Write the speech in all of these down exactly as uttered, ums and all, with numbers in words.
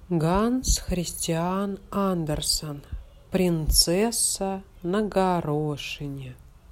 Ганс Христиан Андерсен. Принцесса на горошине.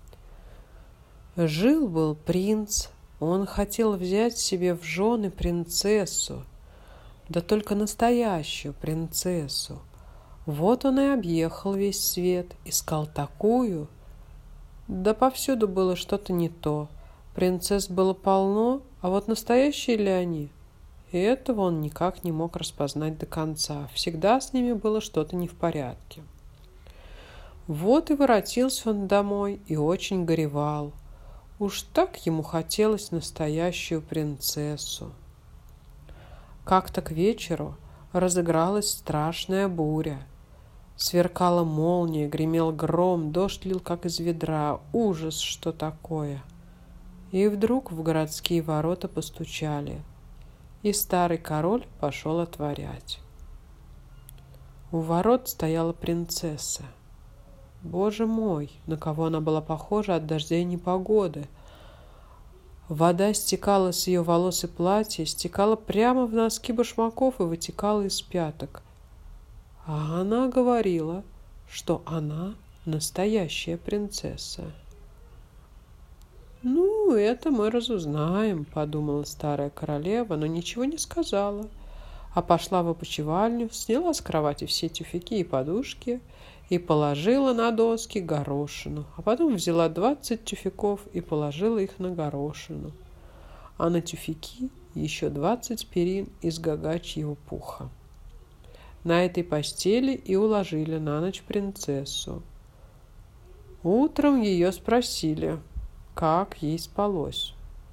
Жил-был принц, он хотел взять себе в жены принцессу, да только настоящую принцессу. Вот он и объехал весь свет, искал такую, да повсюду было что-то не то. Принцесс было полно, а вот настоящие ли они? И этого он никак не мог распознать до конца. Всегда с ними было что-то не в порядке. Вот и воротился он домой и очень горевал. Уж так ему хотелось настоящую принцессу. Как-то к вечеру разыгралась страшная буря. Сверкала молния, гремел гром, дождь лил как из ведра. Ужас, что такое! И вдруг в городские ворота постучали. И старый король пошел отворять. У ворот стояла принцесса. Боже мой, на кого она была похожа от дождя и непогоды! Вода стекала с ее волос и платья, стекала прямо в носки башмаков и вытекала из пяток. А она говорила, что она настоящая принцесса. «Ну, это мы разузнаем», — подумала старая королева, но ничего не сказала, а пошла в опочивальню, сняла с кровати все тюфяки и подушки и положила на доски горошину, а потом взяла двадцать тюфяков и положила их на горошину, а на тюфяки еще двадцать перин из гагачьего пуха. На этой постели и уложили на ночь принцессу. Утром ее спросили, как ей спалось.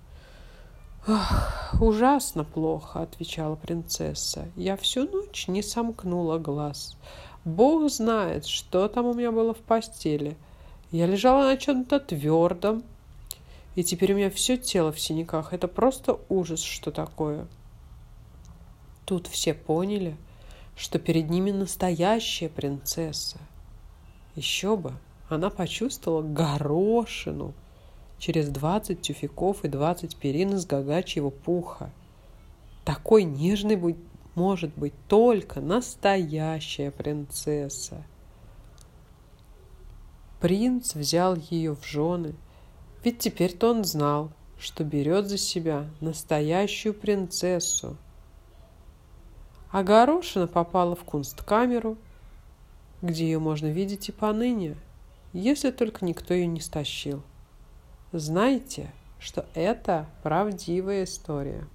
«Ах, ужасно плохо», — отвечала принцесса. «Я всю ночь не сомкнула глаз. Бог знает, что там у меня было в постели. Я лежала на чем-то твердом, и теперь у меня все тело в синяках. Это просто ужас, что такое». Тут все поняли, что перед ними настоящая принцесса. Еще бы, она почувствовала горошину через двадцать тюфяков и двадцать перин из гагачьего пуха. Такой нежной будет, может быть только настоящая принцесса. Принц взял ее в жены, ведь теперь-то он знал, что берет за себя настоящую принцессу. А горошина попала в кунсткамеру, где ее можно видеть и поныне, если только никто ее не стащил. Знайте, что это правдивая история.